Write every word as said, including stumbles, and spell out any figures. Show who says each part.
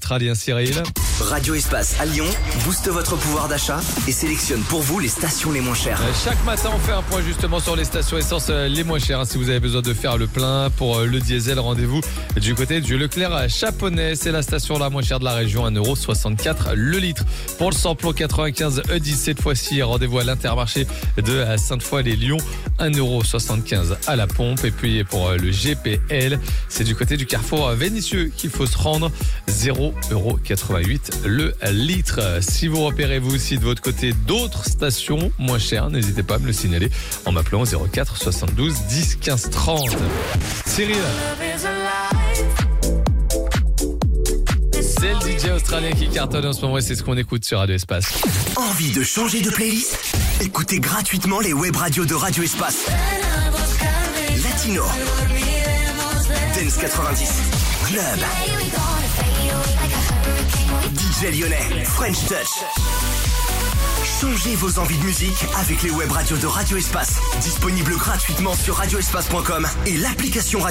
Speaker 1: australien Cyril.
Speaker 2: Radio Espace à Lyon booste votre pouvoir d'achat et sélectionne pour vous les stations les moins chères.
Speaker 1: Euh, chaque matin, on fait un point justement sur les stations essence euh, les moins chères. Si vous avez besoin de faire le plein pour euh, le diesel, rendez-vous du côté du Leclerc à Chaponnet. C'est la station la moins chère de la région, un euro soixante-quatre le litre. Pour le samplon quatre-vingt-quinze E dix, cette fois-ci, rendez-vous à l'Intermarché de Sainte-Foy-les-Lyons, un euro soixante-quinze à la pompe. Et puis pour euh, le G P L, c'est du côté du carrefour Vénissieux qu'il faut se rendre, zéro euro quatre-vingt-huit le litre. Si vous repérez vous aussi de votre côté d'autres stations moins chères, n'hésitez pas à me le signaler en m'appelant zéro quatre soixante-douze dix quinze trente. Cyril, c'est le D J australien qui cartonne en ce moment et c'est ce qu'on écoute sur Radio Espace.
Speaker 2: Envie de changer de playlist? Écoutez gratuitement les web radios de Radio Espace. Latino, Dance quatre-vingt-dix, Club, D J lyonnais, French Touch. Changez vos envies de musique avec les web radios de Radio Espace. Disponibles gratuitement sur radio espace point com et l'application